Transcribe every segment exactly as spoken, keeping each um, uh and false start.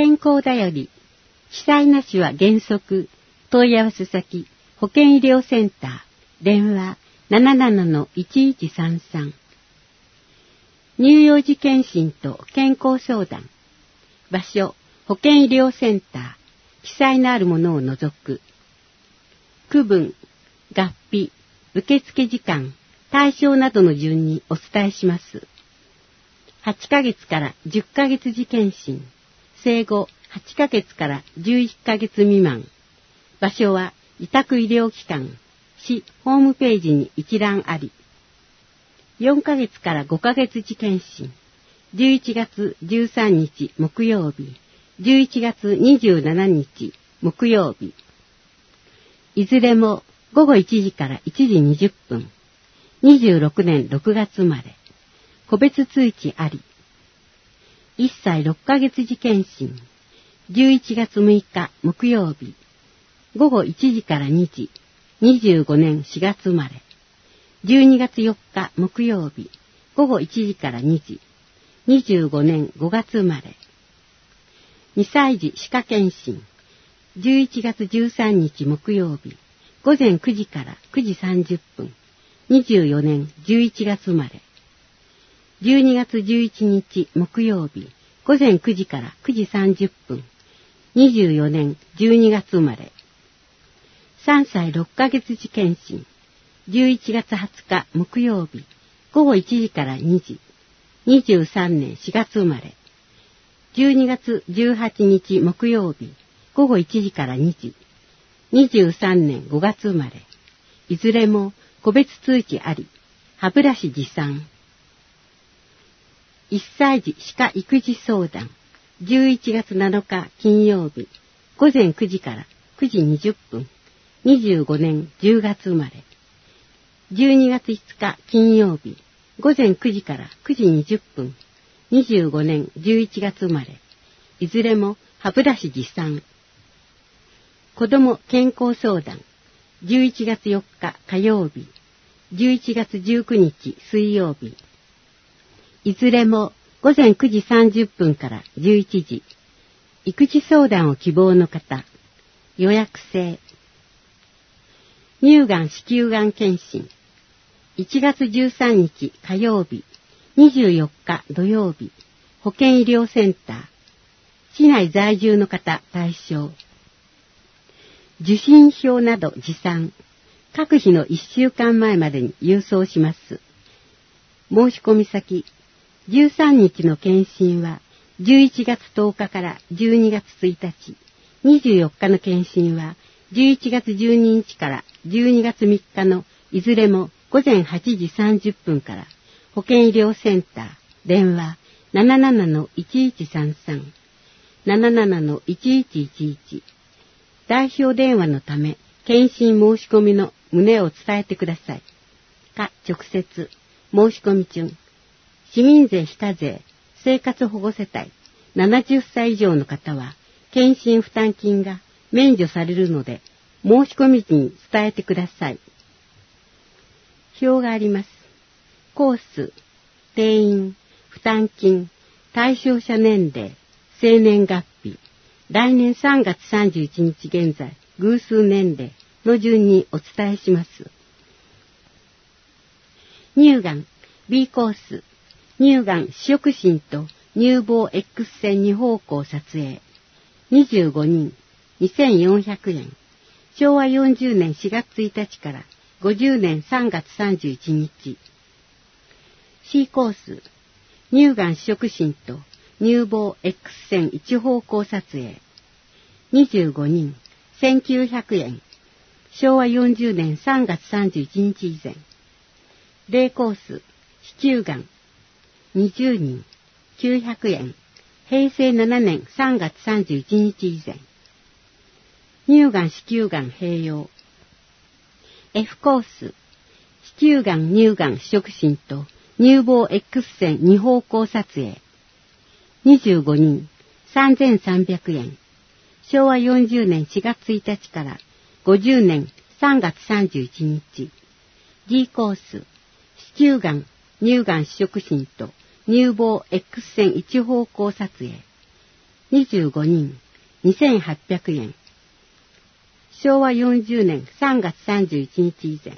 健康だより、記載なしは原則、問い合わせ先、保健医療センター、電話 ななななのいちいちさんさん。乳幼児検診と健康相談。場所、保健医療センター、記載のあるものを除く。区分、合併、受付時間、対象などの順にお伝えします。はちかげつからじゅっかげつ時検診、生後はちかげつからじゅういっかげつ未満。場所は委託医療機関、市ホームページに一覧あり。よんかげつからごかげつ時検診、じゅういちがつじゅうさんにち木曜日、じゅういちがつにじゅうしちにち木曜日。いずれもごごいちじからいちじにじゅっぷん。にじゅうろくねんろくがつ生まれ。個別通知あり。いっさいろっかげつ時検診、じゅういちがつむいか木曜日、ごごいちじからにじ、にじゅうごねんしがつ生まれ。じゅうにがつよっか木曜日、ごごいちじからにじ、にじゅうごねんごがつ生まれ。にさい児歯科検診、じゅういちがつじゅうさんにち木曜日、ごぜんくじからくじさんじゅっぷん、にじゅうよねんじゅういちがつ生まれ。じゅうにがつじゅういちにち木曜日、ごぜんくじからくじさんじゅっぷん、にじゅうよねんじゅうにがつ生まれ。さんさいろっかげつ時検診、じゅういちがつはつか木曜日、ごごいちじからにじ、にじゅうさんねんしがつ生まれ。じゅうにがつじゅうはちにち木曜日、ごごいちじからにじ、にじゅうさんねんごがつ生まれ。いずれも個別通知あり、歯ブラシ持参。いっさい児歯科育児相談、じゅういちがつなのか金曜日、ごぜんくじからくじにじゅっぷん、にじゅうごねんじゅうがつ生まれ。じゅうにがついつか金曜日、ごぜんくじからくじにじゅっぷん、にじゅうごねんじゅういちがつ生まれ。いずれも歯ブラシ持参。子ども健康相談、じゅういちがつよっか火曜日、じゅういちがつじゅうくにち水曜日。いずれもごぜんくじさんじゅっぷんからじゅういちじ。育児相談を希望の方、予約制。乳がん子宮がん検診、いちがつじゅうさんにち火曜日、にじゅうよっか土曜日、保健医療センター、市内在住の方対象。受診票など持参、各日のいっしゅうかんまえまでに郵送します。申し込み先、じゅうさんにちの検診はじゅういちがつとおかからじゅうにがつついたち、にじゅうよっかの検診はじゅういちがつじゅうににちからじゅうにがつみっかのいずれもごぜんはちじさんじゅっぷんから、保健医療センター、電話 ななななのいちいちさんさん、ななななのいちいちいちいち。代表電話のため、検診申し込みの旨を伝えてください。か、直接、申し込み順。市民税非課税、生活保護世帯、ななじゅっさい以上の方は、検診負担金が免除されるので、申し込み時に伝えてください。表があります。コース、定員、負担金、対象者年齢、生年月日、来年さんがつさんじゅういちにち現在、偶数年齢の順にお伝えします。乳がん、B コース、乳がん視触診と乳房 X 線に方向撮影、にじゅうごにん、にせんよんひゃくえん、しょうわよんじゅうねんしがつついたちからごじゅうねんさんがつさんじゅういちにち。C コース、乳がん視触診と乳房 X 線一方向撮影、にじゅうごにん、せんきゅうひゃくえん、しょうわよんじゅうねんさんがつさんじゅういちにち以前。例コース、子宮がん、にじゅうにん、きゅうひゃくえん、へいせいななねんさんがつさんじゅういちにち以前。乳がん子宮がん併用。F コース、子宮がん乳がん視触診と乳房 X 線二方向撮影、にじゅうごにん、さんぜんさんびゃくえん、しょうわよんじゅうねんしがつついたちからごじゅうねんさんがつさんじゅういちにち。G コース、子宮がん乳がん視触診と乳房 X 線一方向撮影、 にじゅうごにん、にせんはっぴゃくえん。しょうわよんじゅうねんさんがつさんじゅういちにち以前。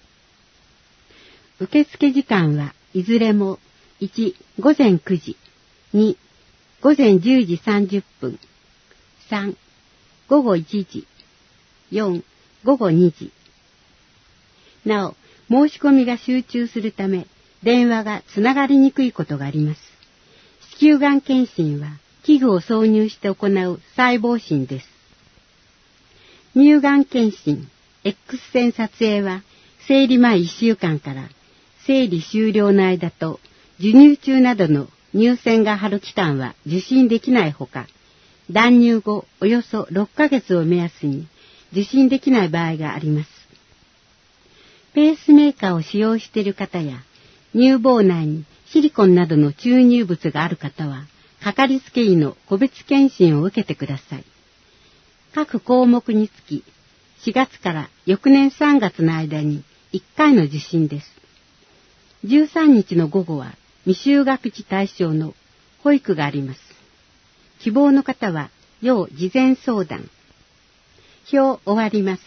受付時間はいずれもいち、ごぜんくじ、に、ごぜんじゅうじさんじゅっぷん、さん、ごごいちじ、よん、ごごにじ。なお、申し込みが集中するため、電話がつながりにくいことがあります。子宮がん検診は、器具を挿入して行う細胞診です。乳がん検診、X 線撮影は、生理前いっしゅうかんから生理終了の間と、授乳中などの乳腺が張る期間は受診できないほか、断乳後およそろっかげつを目安に受診できない場合があります。ペースメーカーを使用している方や、乳房内にシリコンなどの注入物がある方は、かかりつけ医の個別検診を受けてください。各項目につき、しがつから翌年さんがつの間にいっかいの受診です。じゅうさんにちの午後は未就学児対象の保育があります。希望の方は要事前相談。表終わります。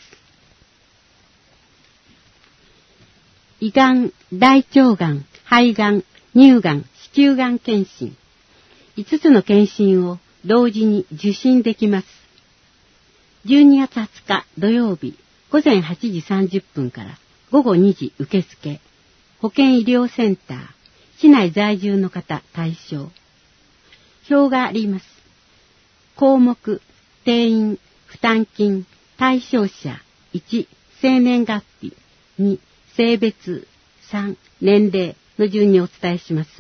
胃がん、大腸がん、肺がん、乳がん、子宮がん検診。いつつの検診を同時に受診できます。じゅうにがつはつか土曜日ごぜんはちじさんじゅっぷんからごごにじ受付。保健医療センター、市内在住の方対象。表があります。項目、定員、負担金、対象者、いち、生年月日、に、性別、さん、年齢の順にお伝えします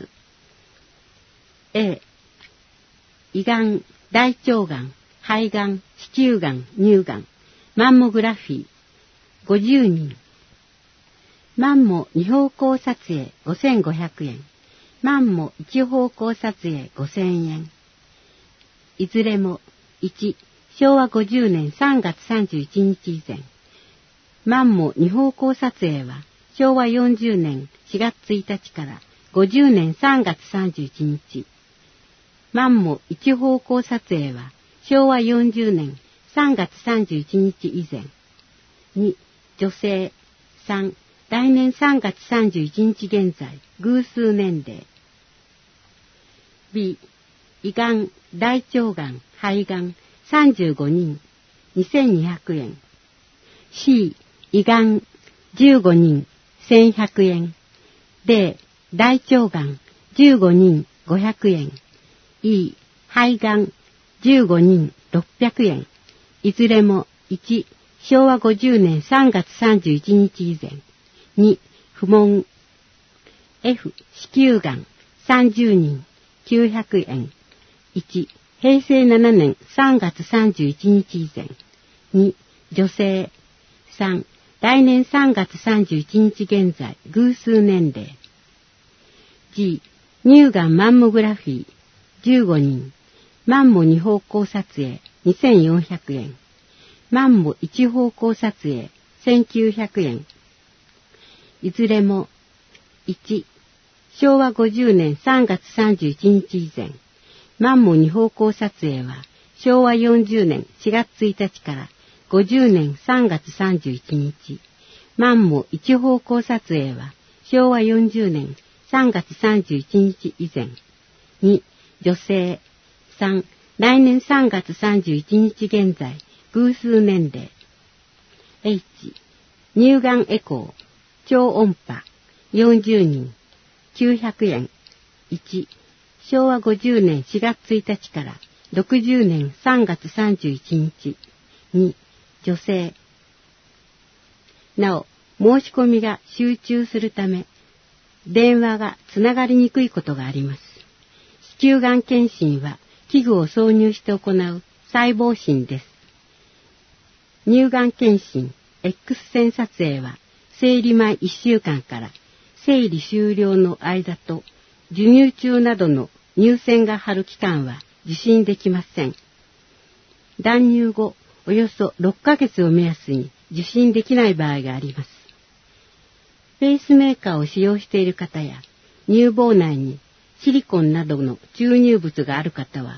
。A、胃がん、大腸がん、肺がん、子宮がん、乳がん、マンモグラフィー、ごじゅうにん。マンモに方向撮影ごせんごひゃくえん。マンモいち方向撮影ごせんえん。いずれもいち、しょうわごじゅうねんさんがつさんじゅういちにち以前。マンモに方向撮影はしょうわよんじゅうねんしがつついたちからごじゅうねんさんがつさんじゅういちにち。マンモいち方向撮影はしょうわよんじゅうねんさんがつさんじゅういちにち以前。に、女性。さん、来年さんがつさんじゅういちにち現在、偶数年齢。B、胃がん、大腸がん、肺がん、さんじゅうごにん、にせんにひゃくえん。C、胃がん、じゅうごにん、せんひゃくえん。D、大腸がん、じゅうごにん、ごひゃくえん。E、肺がん、じゅうごにん、ろっぴゃくえん。いずれもいち、しょうわごじゅうねんさんがつさんじゅういちにち以前。に、不問。F、子宮がん、さんじゅうにん、きゅうひゃくえん。いち、へいせいななねんさんがつさんじゅういちにち以前。に、女性。さん、来年さんがつさんじゅういちにち現在、偶数年齢。G、乳がんマンモグラフィー、じゅうごにん。マンモに方向撮影、にせんよんひゃくえん。マンモいち方向撮影、せんきゅうひゃくえん。いずれも、いち、しょうわごじゅうねんさんがつさんじゅういちにち以前。マンモに方向撮影は、しょうわよんじゅうねんしがつついたちからごじゅうねんさんがつさんじゅういちにち。マンモいち方向撮影は、しょうわよんじゅうねんさんがつさんじゅういちにち以前。に、女性。さん、来年さんがつさんじゅういちにち現在、偶数年齢。H、乳がんエコー。超音波、よんじゅうにん、きゅうひゃくえん。いち、しょうわごじゅうねんしがつついたちからろくじゅうねんさんがつさんじゅういちにち。に、女性。なお、申し込みが集中するため、電話がつながりにくいことがあります。子宮がん検診は器具を挿入して行う細胞診です。乳がん検診、X 線撮影は生理前いっしゅうかんから生理終了の間と授乳中などの乳腺が張る期間は受診できません。断乳後およそろっかげつを目安に受診できない場合があります。ペースメーカーを使用している方や乳房内にシリコンなどの注入物がある方は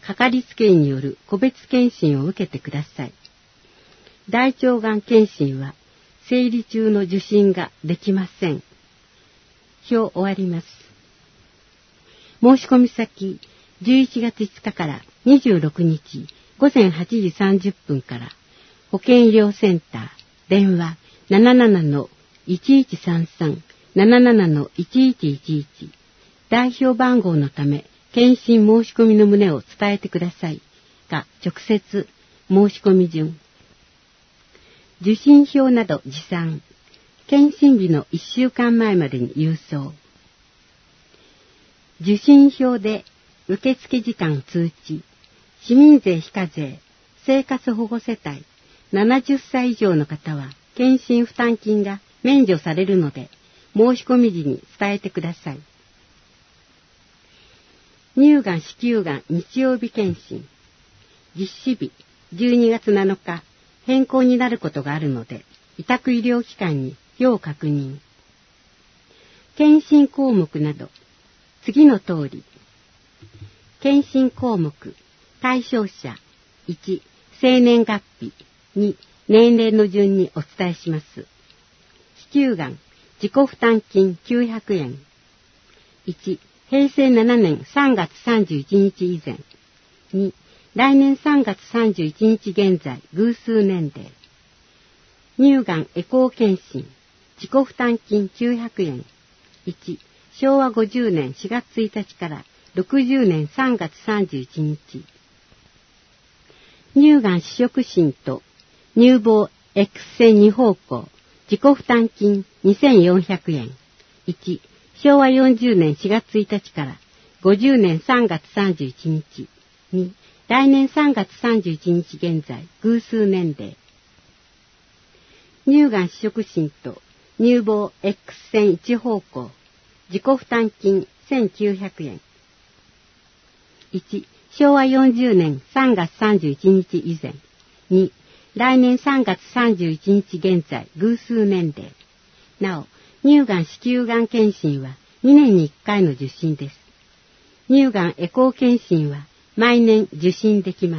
かかりつけ医による個別検診を受けてください。大腸がん検診は生理中の受診ができません。表終わります。申し込み先、じゅういちがついつかからにじゅうろくにちごぜんはちじさんじゅっぷんから保健医療センター電話 ななななのいちいちさんさん ななななのいちいちいちいち 代表番号のため検診申し込みの旨を伝えてくださいが直接申し込み順。受診票など持参。検診日のいっしゅうかんまえまでに郵送。受診票で受付時間通知。市民税非課税、生活保護世帯、ななじゅっさい以上の方は検診負担金が免除されるので、申し込み時に伝えてください。乳がん子宮がん日曜日検診。実施日じゅうにがつなのか変更になることがあるので、委託医療機関に要確認。検診項目など、次の通り。検診項目、対象者、いち、生年月日、に、年齢の順にお伝えします。子宮がん、自己負担金きゅうひゃくえん。いち、へいせいななねんさんがつさんじゅういちにち以前。に、来年さんがつさんじゅういちにち現在、偶数年齢。乳がんエコー検診、自己負担金きゅうひゃくえん。いち、しょうわごじゅうねんしがつついたちからろくじゅうねんさんがつさんじゅういちにち。乳がん試食診と乳房 X 線に方向、自己負担金にせんよんひゃくえん。いち、しょうわよんじゅうねんしがつついたちからごじゅうねんさんがつさんじゅういちにち。に、来年さんがつさんじゅういちにち現在、偶数年齢。乳がん試食診と乳房 X 線いち方向、自己負担金せんきゅうひゃくえん。いち、しょうわよんじゅうねんさんがつさんじゅういちにち以前。に、来年さんがつさんじゅういちにち現在、偶数年齢。なお、乳がん子宮がん検診はにねんにいっかいの受診です。乳がんエコー検診は毎年受診できます。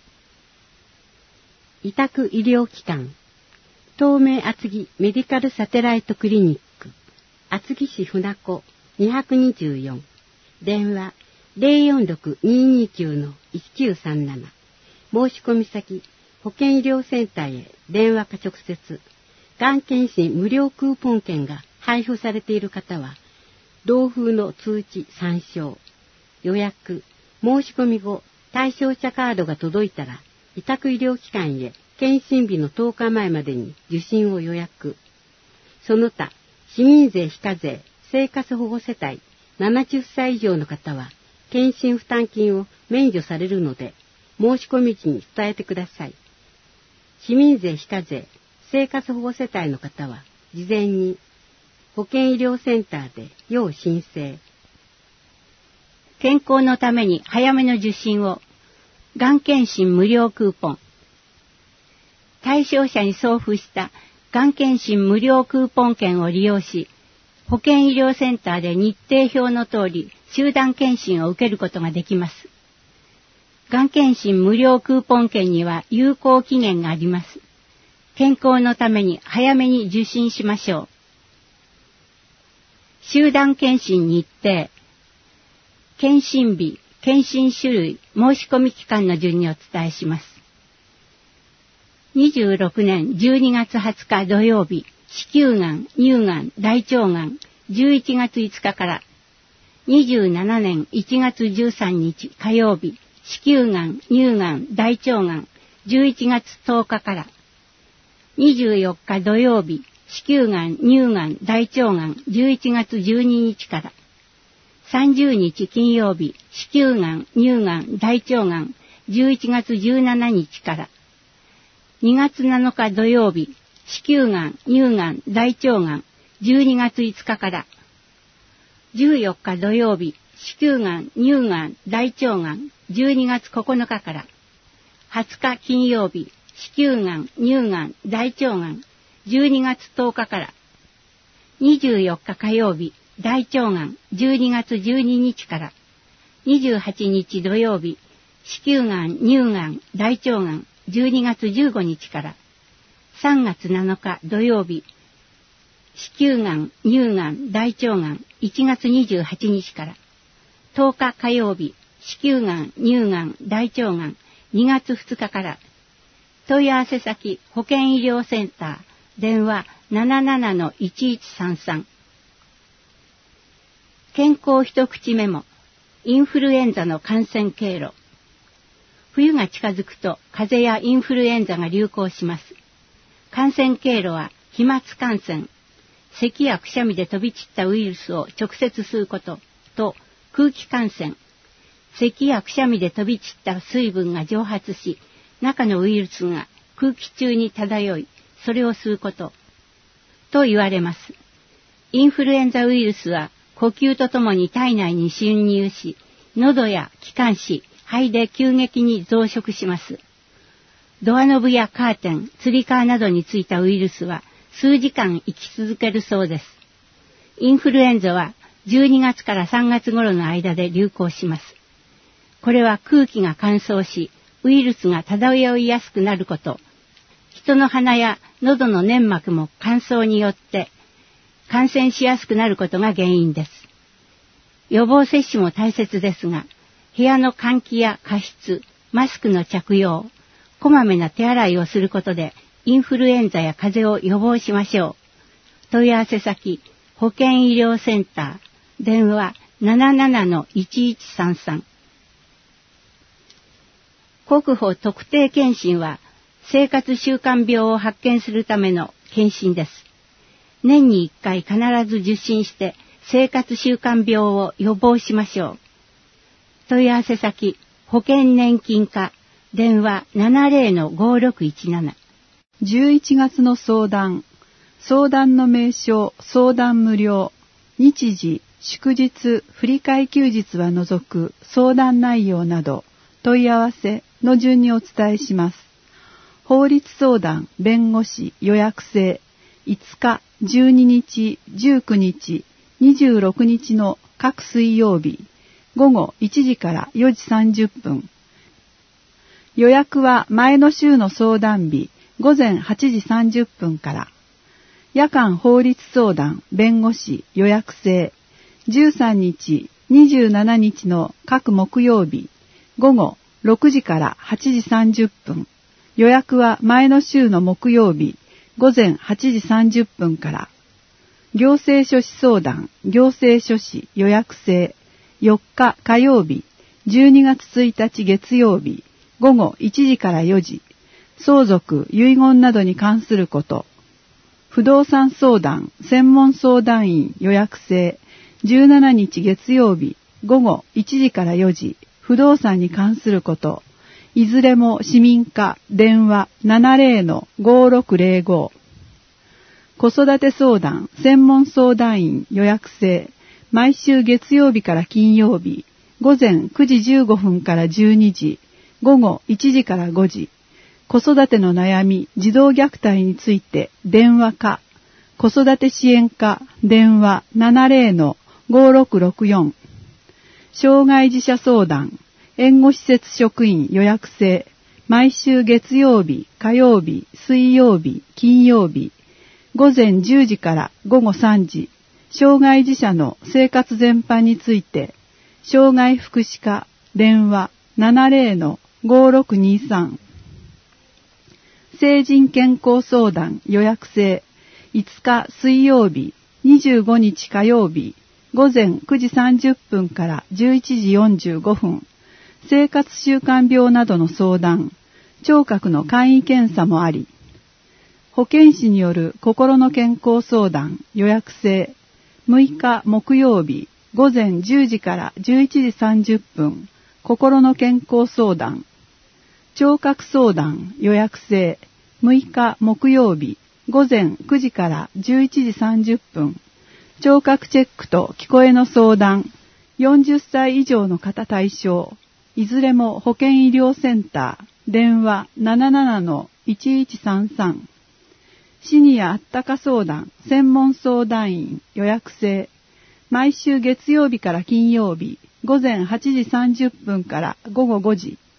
委託医療機関、東名厚木メディカルサテライトクリニック、厚木市船子にひゃくにじゅうよん、電話 ゼロよんろくにーにーきゅうのいちきゅうさんなな、申し込み先、保健医療センターへ電話か直接、がん検診無料クーポン券が配布されている方は、同封の通知参照、予約、申し込み後、対象者カードが届いたら、委託医療機関へ検診日のとおかまえまでに受診を予約。その他、市民税非課税、生活保護世帯ななじゅっさい以上の方は、検診負担金を免除されるので、申し込み時に伝えてください。市民税非課税、生活保護世帯の方は、事前に、保健医療センターで要申請。 健康のために早めの受診を。がん検診無料クーポン。対象者に送付したがん検診無料クーポン券を利用し、保健医療センターで日程表の通り集団検診を受けることができます。がん検診無料クーポン券には有効期限があります。健康のために早めに受診しましょう。集団検診日程、検診日、検診種類、申し込み期間の順にお伝えします。にじゅうろくねんじゅうにがつはつか土曜日、子宮がん、乳がん、大腸がん、じゅういちがついつかから、にじゅうななねんいちがつじゅうさんにち火曜日、子宮がん、乳がん、大腸がん、じゅういちがつとおかから、にじゅうよっか土曜日、子宮がん、乳がん、大腸がん、じゅういちがつじゅうににちから、さんじゅうにち金曜日、子宮がん、乳がん、大腸がん、じゅういちがつじゅうしちにちから、にがつなのか土曜日、子宮がん、乳がん、大腸がん、じゅうにがついつかから、じゅうよっか土曜日、子宮がん、乳がん、大腸がん、じゅうにがつここのかから、はつか金曜日、子宮がん、乳がん、大腸がん、じゅうにがつとおかから、にじゅうよっか火曜日、大腸がん、じゅうにがつじゅうににちから、にじゅうはちにち土曜日、 子宮がん、乳がん、大腸がんじゅうにがつじゅうごにちから、さんがつなのか土曜日、子宮がん、乳がん、大腸がんいちがつにじゅうはちにちから、とおか火曜日、子宮がん、乳がん、大腸がんにがつふつかから、問い合わせ先保健医療センター、電話 ななななのいちいちさんさん。健康一口メモ、インフルエンザの感染経路。冬が近づくと風邪やインフルエンザが流行します。感染経路は飛沫感染、咳やくしゃみで飛び散ったウイルスを直接吸うことと空気感染、咳やくしゃみで飛び散った水分が蒸発し、中のウイルスが空気中に漂い、それを吸うことと言われます。インフルエンザウイルスは呼吸とともに体内に侵入し、喉や気管支、肺で急激に増殖します。ドアノブやカーテン、つり革などについたウイルスは数時間生き続けるそうです。インフルエンザはじゅうにがつからさんがつ頃の間で流行します。これは空気が乾燥し、ウイルスが漂いやすくなること、人の鼻や喉の粘膜も乾燥によって感染しやすくなることが原因です。予防接種も大切ですが、部屋の換気や加湿、マスクの着用、こまめな手洗いをすることでインフルエンザや風邪を予防しましょう。問い合わせ先、保健医療センター、電話 ななななのいちいちさんさん。国保特定健診は生活習慣病を発見するための健診です。年にいっかい必ず受診して生活習慣病を予防しましょう。問い合わせ先、保険年金課、電話 ななぜろのごろくいちなな。 じゅういちがつの相談、相談の名称、相談無料、日時、祝日、振り替え休日は除く相談内容など、問い合わせの順にお伝えします。法律相談、弁護士、予約制、いつか、じゅうににち、じゅうくにち、にじゅうろくにちの各水曜日、午後いちじからよじさんじゅっぷん。予約は前の週の相談日、午前はちじさんじゅっぷんから。夜間法律相談、弁護士、予約制、じゅうさんにち、にじゅうしちにちの各木曜日、午後ろくじからはちじさんじゅっぷん。予約は前の週の木曜日、午前はちじさんじゅっぷんから。行政書士相談、行政書士予約制、よっか火曜日、じゅうにがつついたち月曜日、午後いちじからよじ。相続、遺言などに関すること。不動産相談、専門相談員予約制、じゅうしちにち月曜日、午後いちじからよじ。不動産に関すること。いずれも市民課、電話 ななぜろのごろくぜろご。子育て相談、専門相談員予約制、毎週月曜日から金曜日、午前くじじゅうごふんからじゅうにじ、午後いちじからごじ。子育ての悩み、児童虐待について電話課、子育て支援課、電話 ななぜろのごろくろくよん。障害児者相談、援護施設職員予約制、毎週月曜日、火曜日、水曜日、金曜日、午前じゅうじから午後さんじ、障害児者の生活全般について、障害福祉課、電話 ななぜろのごろくにさん。成人健康相談予約制、いつか水曜日、にじゅうごにち火曜日、午前くじさんじゅっぷんからじゅういちじよんじゅうごふん、生活習慣病などの相談、聴覚の簡易検査もあり、保健師による心の健康相談予約制、むいか木曜日、午前じゅうじからじゅういちじさんじゅっぷん、心の健康相談、聴覚相談予約制、むいか木曜日、午前くじからじゅういちじさんじゅっぷん、聴覚チェックと聞こえの相談、よんじゅっさい以上の方対象、いずれも保健医療センター、電話 ななななのいちいちさんさん。シニアあったか相談、専門相談員予約制、毎週月曜日から金曜日、午前はちじさんじゅっぷんから午後ごじ、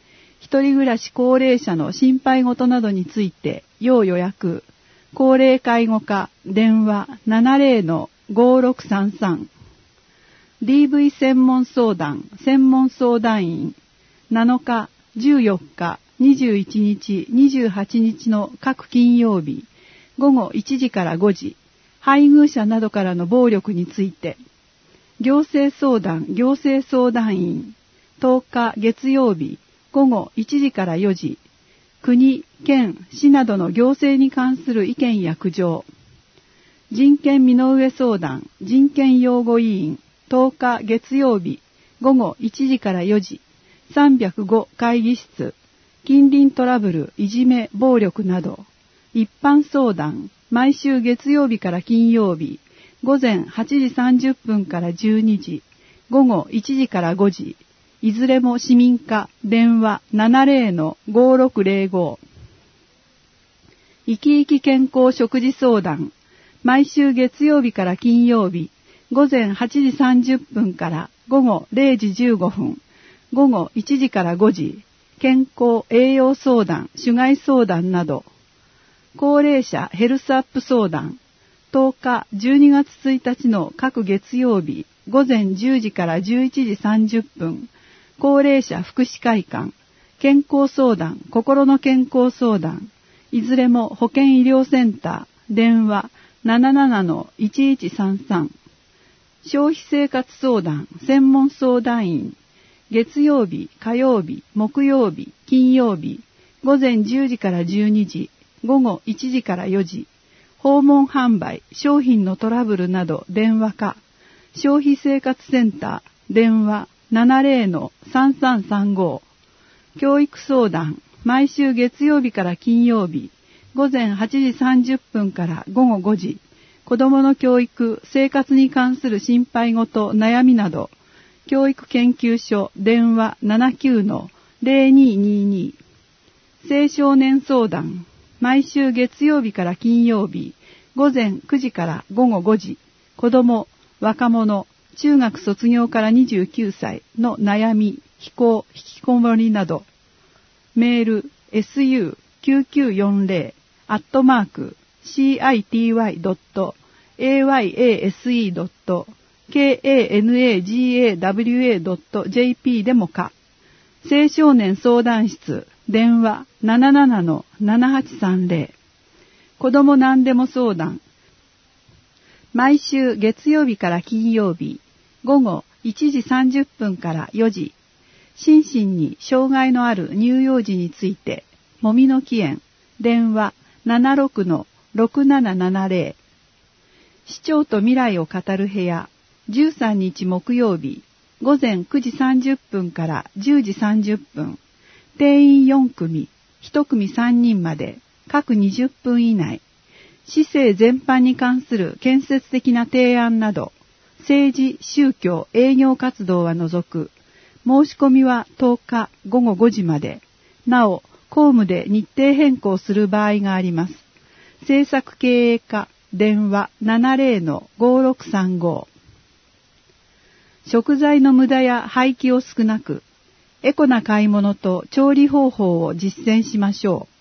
一人暮らし高齢者の心配事などについて要予約。高齢介護課電話 ななゼロのごろくさんさん。ディーブイ 専門相談専門相談員なのか、じゅうよっか、にじゅういちにち、にじゅうはちにちの各金曜日ごごいちじからごじ、配偶者などからの暴力について。行政相談行政相談員とおか月曜日ごごいちじからよじ、国、県、市などの行政に関する意見や苦情。人権身の上相談人権擁護委員とおか月曜日ごごいちじからよじ、さんびゃくご会議室、近隣トラブル、いじめ、暴力など。一般相談毎週月曜日から金曜日ごぜんはちじさんじゅっぷんからじゅうにじ、ごごいちじからごじ、いずれも市民課電話 ななゼロのごろくゼロご。生き生き健康食事相談毎週月曜日から金曜日ごぜんはちじさんじゅっぷんからごごれいじじゅうごふん、ごごいちじからごじ、健康栄養相談種害相談など。高齢者ヘルスアップ相談とおかじゅうにがつついたちの各月曜日ごぜんじゅうじからじゅういちじさんじゅっぷん、高齢者福祉会館健康相談心の健康相談いずれも保健医療センター電話 ななななのいちいちさんさん。消費生活相談専門相談員月曜日火曜日木曜日金曜日ごぜんじゅうじからじゅうにじ、ごごいちじからよじ、訪問販売商品のトラブルなど電話か消費生活センター電話 ななゼロのさんさんさんご。教育相談毎週月曜日から金曜日ごぜんはちじさんじゅっぷんからごごごじ、子どもの教育生活に関する心配事悩みなど教育研究所電話 ななきゅうのゼロににに。青少年相談毎週月曜日から金曜日ごぜんくじからごごごじ、子ども、若者、中学卒業からにじゅうきゅうさいの悩み、非行、引きこもりなど。メール エスユーきゅうきゅうよんゼロ アットマーク シーアイティーワイ ドット エーワイエーエスイー ドット ケーエーエヌエージーエーダブリューエー ドット ジェーピー でもか。青少年相談室電話 ななななのななはちさんゼロ。子ども何でも相談毎週月曜日から金曜日ごごいちじさんじゅっぷんからよじ、心身に障害のある乳幼児についてもみの木園電話 ななろくのろくななななゼロ。市長と未来を語る部屋じゅうさんにち木曜日ごぜんくじさんじゅっぷんからじゅうじさんじゅっぷん、定員よんくみいちくみさんにんまで各にじゅっぷん以内、市政全般に関する建設的な提案など政治宗教営業活動は除く。申し込みはとおかごごごじまで。なお公務で日程変更する場合があります。政策経営課電話 ななゼロのごろくさんご。食材の無駄や廃棄を少なく、エコな買い物と調理方法を実践しましょう。